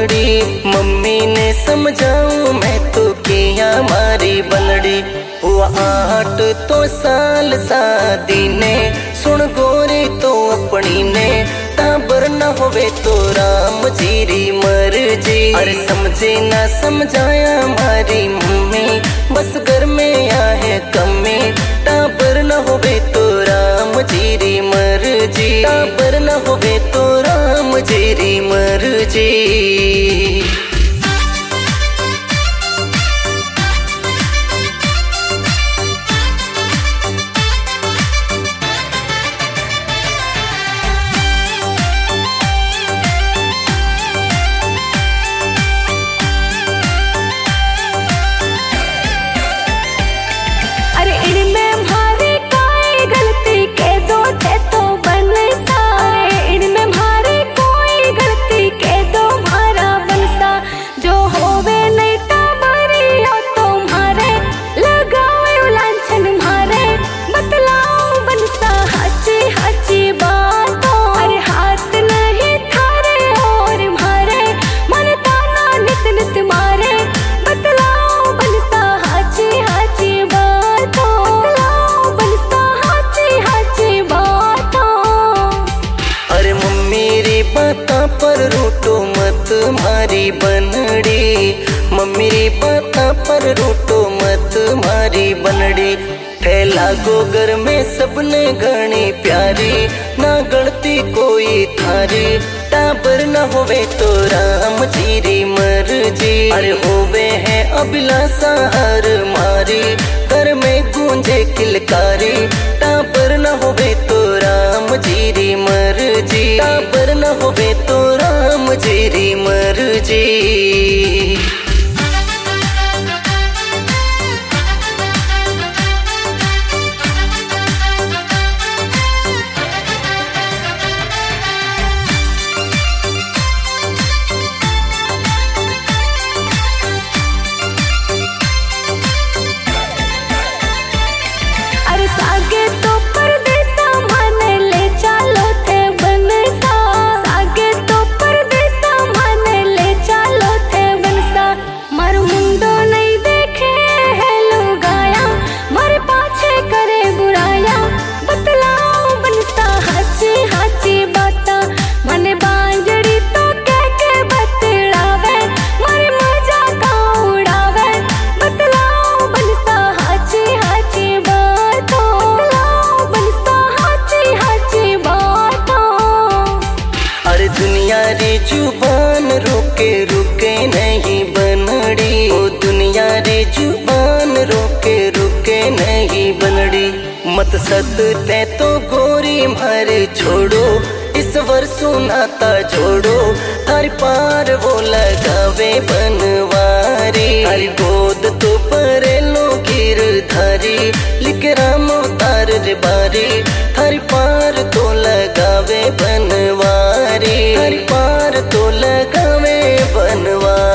बनड़ी। Mummy ने समझाऊं मैं तो किया मारी बनड़ी। हुआ 8 तो साल शादी ने, सुन गोरी तो अपनी ने, टाबर न होवे तो राम जीरी मर्जी। अरे समझे ना समझाया मारी मम्मी, बस घर में आहे कमी। टाबर न होवे तो राम जीरी मर्जी, टाबर न होवे तो राम जीरी मर्जी। पर रूठो मत मारी बनड़ी, मम्मी री बाता पर रूठो मत मारी बनड़ी। ठेला गोगर में सबने घनी प्यारी, ना गलती कोई थारी। टाबर न होवे तो राम जीरी मर्जी। अरे होवे है अभिलाषा हर मारी, घर में गूंजे किलकारी। टाबर न होवे तो राम जीरी मर्जी, टाबर न होवे तो राम जीरी मर्जी। जुबान रोके रुके नहीं बनड़ी, ओ दुनिया रे जुबान रोके रुके नहीं बनड़ी। मत सदते तो गोरी मारे छोड़ो, इस वर्षों नाता जोड़ो। हर पार वो लगावे बनवारी, हर गोद तो परे लो गिरधारी। लिख राम तार रे बारी, हर पार तो लगावे बनवारी, हर पार तो लगावे बनवारी।